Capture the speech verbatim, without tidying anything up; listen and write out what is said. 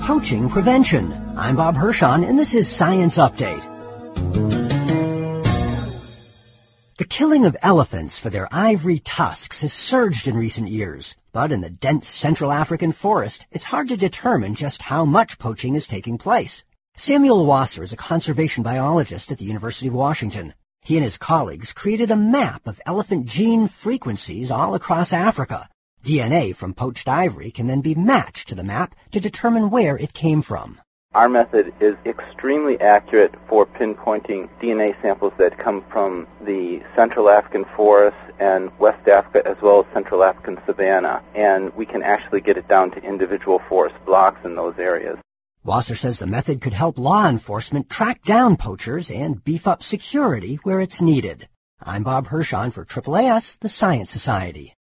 poaching prevention. I'm Bob Hirschon, and this is Science Update. The killing of elephants for their ivory tusks has surged in recent years, but in the dense Central African forest, it's hard to determine just how much poaching is taking place. Samuel Wasser is a conservation biologist at the University of Washington. He and his colleagues created a map of elephant gene frequencies all across Africa. D N A from poached ivory can then be matched to the map to determine where it came from. Our method is extremely accurate for pinpointing D N A samples that come from the Central African forest and West Africa as well as Central African savanna, and we can actually get it down to individual forest blocks in those areas. Wasser says the method could help law enforcement track down poachers and beef up security where it's needed. I'm Bob Hirschon for A A A S, the Science Society.